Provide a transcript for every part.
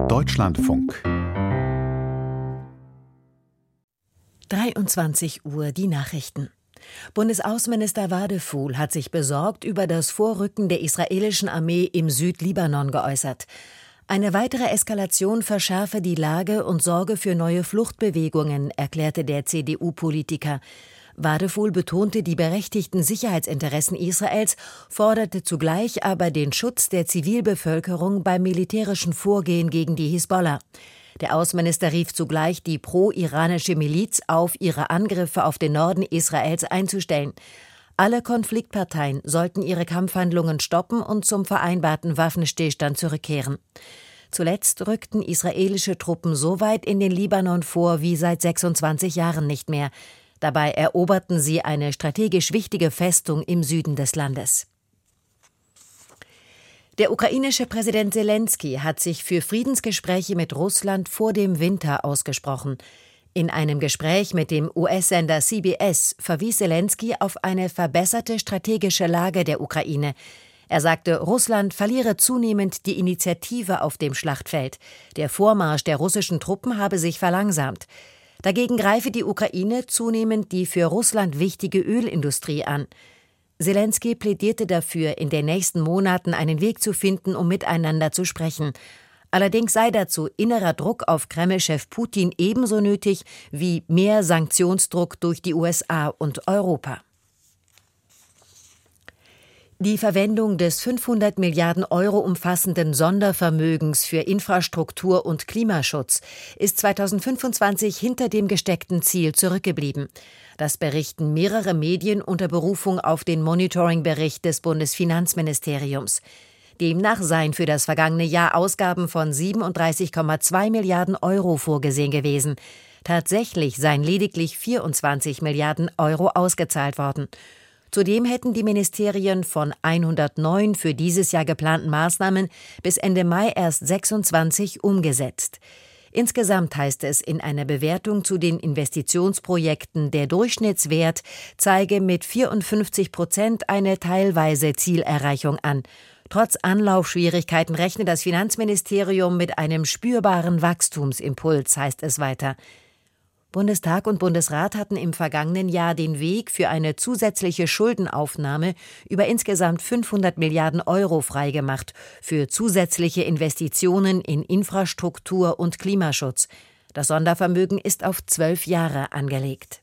Deutschlandfunk. 23 Uhr die Nachrichten. Bundesaußenminister Wadephul hat sich besorgt über das Vorrücken der israelischen Armee im Südlibanon geäußert. Eine weitere Eskalation verschärfe die Lage und sorge für neue Fluchtbewegungen, erklärte der CDU-Politiker. Wadephul betonte die berechtigten Sicherheitsinteressen Israels, forderte zugleich aber den Schutz der Zivilbevölkerung beim militärischen Vorgehen gegen die Hisbollah. Der Außenminister rief zugleich die pro-iranische Miliz auf, ihre Angriffe auf den Norden Israels einzustellen. Alle Konfliktparteien sollten ihre Kampfhandlungen stoppen und zum vereinbarten Waffenstillstand zurückkehren. Zuletzt rückten israelische Truppen so weit in den Libanon vor wie seit 26 Jahren nicht mehr. Dabei eroberten sie eine strategisch wichtige Festung im Süden des Landes. Der ukrainische Präsident Selenskyj hat sich für Friedensgespräche mit Russland vor dem Winter ausgesprochen. In einem Gespräch mit dem US-Sender CBS verwies Selenskyj auf eine verbesserte strategische Lage der Ukraine. Er sagte, Russland verliere zunehmend die Initiative auf dem Schlachtfeld. Der Vormarsch der russischen Truppen habe sich verlangsamt. Dagegen greife die Ukraine zunehmend die für Russland wichtige Ölindustrie an. Selenskyj plädierte dafür, in den nächsten Monaten einen Weg zu finden, um miteinander zu sprechen. Allerdings sei dazu innerer Druck auf Kreml-Chef Putin ebenso nötig wie mehr Sanktionsdruck durch die USA und Europa. Die Verwendung des 500 Milliarden Euro umfassenden Sondervermögens für Infrastruktur und Klimaschutz ist 2025 hinter dem gesteckten Ziel zurückgeblieben. Das berichten mehrere Medien unter Berufung auf den Monitoring-Bericht des Bundesfinanzministeriums. Demnach seien für das vergangene Jahr Ausgaben von 37,2 Milliarden Euro vorgesehen gewesen. Tatsächlich seien lediglich 24 Milliarden Euro ausgezahlt worden. Zudem hätten die Ministerien von 109 für dieses Jahr geplanten Maßnahmen bis Ende Mai erst 26 umgesetzt. Insgesamt heißt es in einer Bewertung zu den Investitionsprojekten, der Durchschnittswert zeige mit 54% eine teilweise Zielerreichung an. Trotz Anlaufschwierigkeiten rechnet das Finanzministerium mit einem spürbaren Wachstumsimpuls, heißt es weiter. Bundestag und Bundesrat hatten im vergangenen Jahr den Weg für eine zusätzliche Schuldenaufnahme über insgesamt 500 Milliarden Euro freigemacht für zusätzliche Investitionen in Infrastruktur und Klimaschutz. Das Sondervermögen ist auf 12 Jahre angelegt.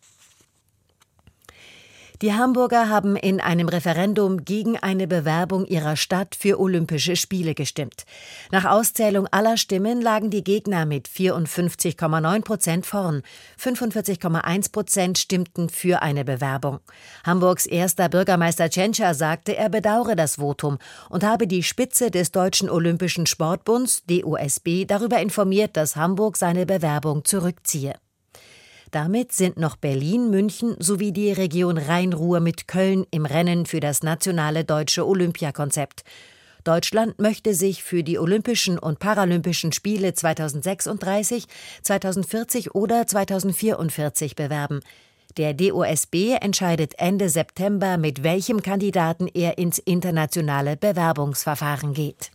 Die Hamburger haben in einem Referendum gegen eine Bewerbung ihrer Stadt für Olympische Spiele gestimmt. Nach Auszählung aller Stimmen lagen die Gegner mit 54,9% vorn. 45,1% stimmten für eine Bewerbung. Hamburgs erster Bürgermeister Tschentscher sagte, er bedauere das Votum und habe die Spitze des Deutschen Olympischen Sportbunds, DOSB, darüber informiert, dass Hamburg seine Bewerbung zurückziehe. Damit sind noch Berlin, München sowie die Region Rhein-Ruhr mit Köln im Rennen für das nationale deutsche Olympiakonzept. Deutschland möchte sich für die Olympischen und Paralympischen Spiele 2036, 2040 oder 2044 bewerben. Der DOSB entscheidet Ende September, mit welchem Kandidaten er ins internationale Bewerbungsverfahren geht.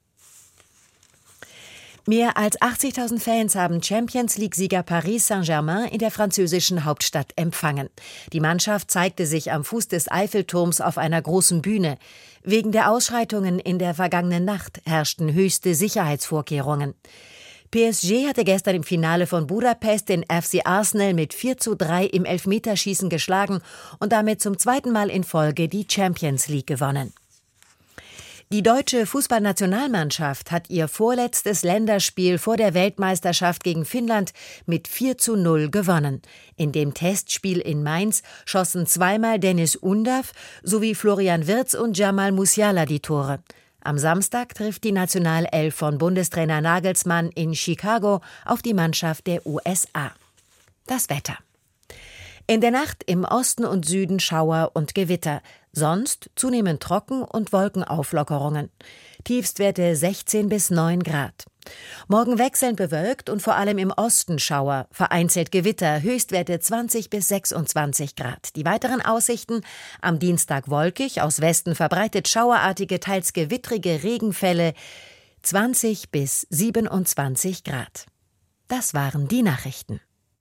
Mehr als 80.000 Fans haben Champions-League-Sieger Paris Saint-Germain in der französischen Hauptstadt empfangen. Die Mannschaft zeigte sich am Fuß des Eiffelturms auf einer großen Bühne. Wegen der Ausschreitungen in der vergangenen Nacht herrschten höchste Sicherheitsvorkehrungen. PSG hatte gestern im Finale von Budapest den FC Arsenal mit 4:3 im Elfmeterschießen geschlagen und damit zum zweiten Mal in Folge die Champions League gewonnen. Die deutsche Fußballnationalmannschaft hat ihr vorletztes Länderspiel vor der Weltmeisterschaft gegen Finnland mit 4:0 gewonnen. In dem Testspiel in Mainz schossen zweimal Dennis Undav sowie Florian Wirtz und Jamal Musiala die Tore. Am Samstag trifft die Nationalelf von Bundestrainer Nagelsmann in Chicago auf die Mannschaft der USA. Das Wetter. In der Nacht im Osten und Süden Schauer und Gewitter, sonst zunehmend trocken und Wolkenauflockerungen. Tiefstwerte 16 bis 9 Grad. Morgen wechselnd bewölkt und vor allem im Osten Schauer, vereinzelt Gewitter, Höchstwerte 20 bis 26 Grad. Die weiteren Aussichten: am Dienstag wolkig, aus Westen verbreitet schauerartige, teils gewittrige Regenfälle. 20 bis 27 Grad. Das waren die Nachrichten.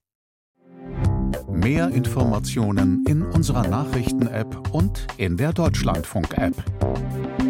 Mehr Informationen in unserer Nachrichten-App und in der Deutschlandfunk-App.